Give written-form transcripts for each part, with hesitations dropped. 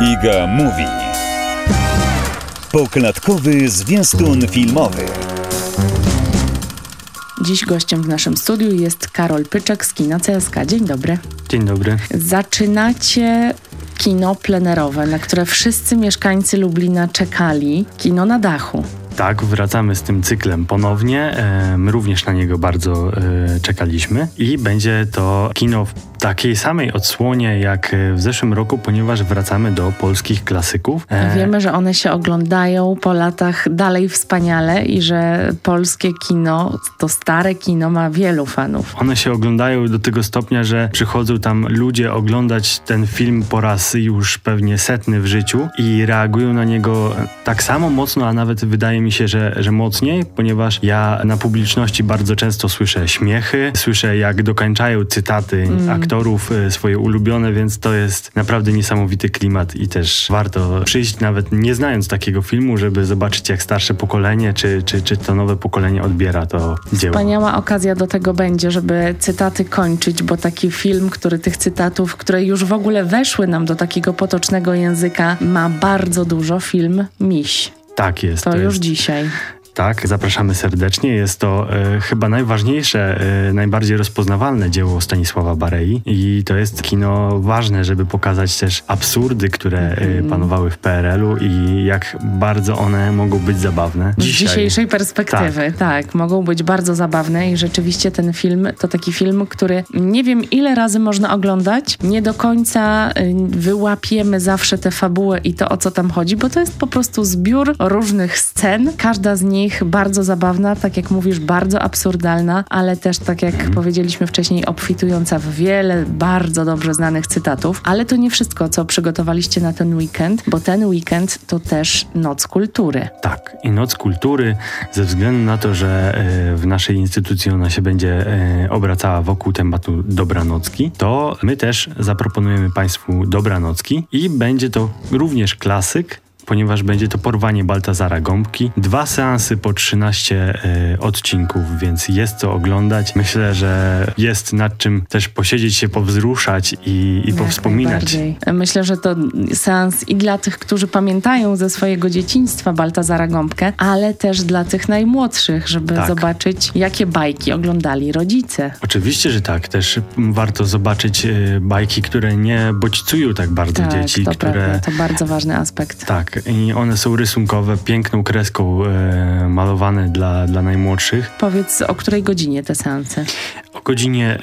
Iga Mówi. Poklatkowy zwiastun filmowy. Dziś gościem w naszym studiu jest Karol Pyczek z kina CSK. Dzień dobry. Dzień dobry. Zaczynacie kino plenerowe, na które wszyscy mieszkańcy Lublina czekali. Kino na dachu. Tak, wracamy z tym cyklem ponownie. My również na niego bardzo czekaliśmy i będzie to kino w takiej samej odsłonie jak w zeszłym roku, ponieważ wracamy do polskich klasyków. Wiemy, że one się oglądają po latach dalej wspaniale i że polskie kino, to stare kino, ma wielu fanów. One się oglądają do tego stopnia, że przychodzą tam ludzie oglądać ten film po raz już pewnie 100 w życiu i reagują na niego tak samo mocno, a nawet wydaje mi się, że mocniej, ponieważ ja na publiczności bardzo często słyszę śmiechy, słyszę jak dokańczają cytaty aktorów swoje ulubione, więc to jest naprawdę niesamowity klimat i też warto przyjść nawet nie znając takiego filmu, żeby zobaczyć jak starsze pokolenie, czy to nowe pokolenie odbiera to dzieło. Wspaniała okazja do tego będzie, żeby cytaty kończyć, bo taki film, który tych cytatów, które już w ogóle weszły nam do takiego potocznego języka, ma bardzo dużo, film Miś. Tak jest. To już dzisiaj. Tak, zapraszamy serdecznie. Jest to chyba najważniejsze, najbardziej rozpoznawalne dzieło Stanisława Barei i to jest kino ważne, żeby pokazać też absurdy, które panowały w PRL-u i jak bardzo one mogą być zabawne. Z dzisiejszej perspektywy, tak, mogą być bardzo zabawne i rzeczywiście ten film to taki film, który nie wiem ile razy można oglądać, nie do końca wyłapiemy zawsze tę fabułę i to o co tam chodzi, bo to jest po prostu zbiór różnych scen, każda z nich bardzo zabawna, tak jak mówisz, bardzo absurdalna, ale też, tak jak powiedzieliśmy wcześniej, obfitująca w wiele bardzo dobrze znanych cytatów. Ale to nie wszystko, co przygotowaliście na ten weekend, bo ten weekend to też Noc Kultury. Tak, i Noc Kultury, ze względu na to, że w naszej instytucji ona się będzie obracała wokół tematu dobranocki, to my też zaproponujemy Państwu dobranocki i będzie to również klasyk, ponieważ będzie to Porwanie Baltazara Gąbki. 2 seansy po 13 odcinków, więc jest co oglądać. Myślę, że jest nad czym też posiedzieć się, powzruszać i powspominać. Myślę, że to seans i dla tych, którzy pamiętają ze swojego dzieciństwa Baltazara Gąbkę, ale też dla tych najmłodszych, żeby zobaczyć, jakie bajki oglądali rodzice. Oczywiście, że tak. Też warto zobaczyć bajki, które nie bodźcują tak bardzo dzieci. To prawda, to bardzo ważny aspekt. Tak. I one są rysunkowe, piękną kreską malowane dla najmłodszych. Powiedz, o której godzinie te seanse? O godzinie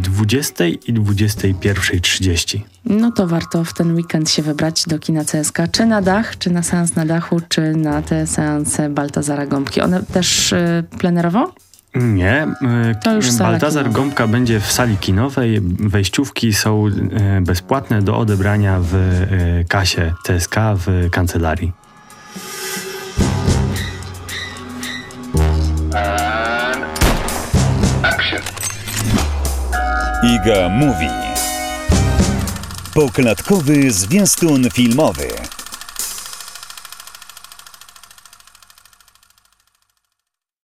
20 i 21:30. No to warto w ten weekend się wybrać do kina CSK, czy na dach, czy na seans na dachu, czy na te seanse Baltazara Gąbki. One też plenerowo? Nie, to już Baltazar Gąbka będzie w sali kinowej. Wejściówki są bezpłatne do odebrania w kasie CSK w kancelarii. Iga Mówi. Poklatkowy zwiastun filmowy.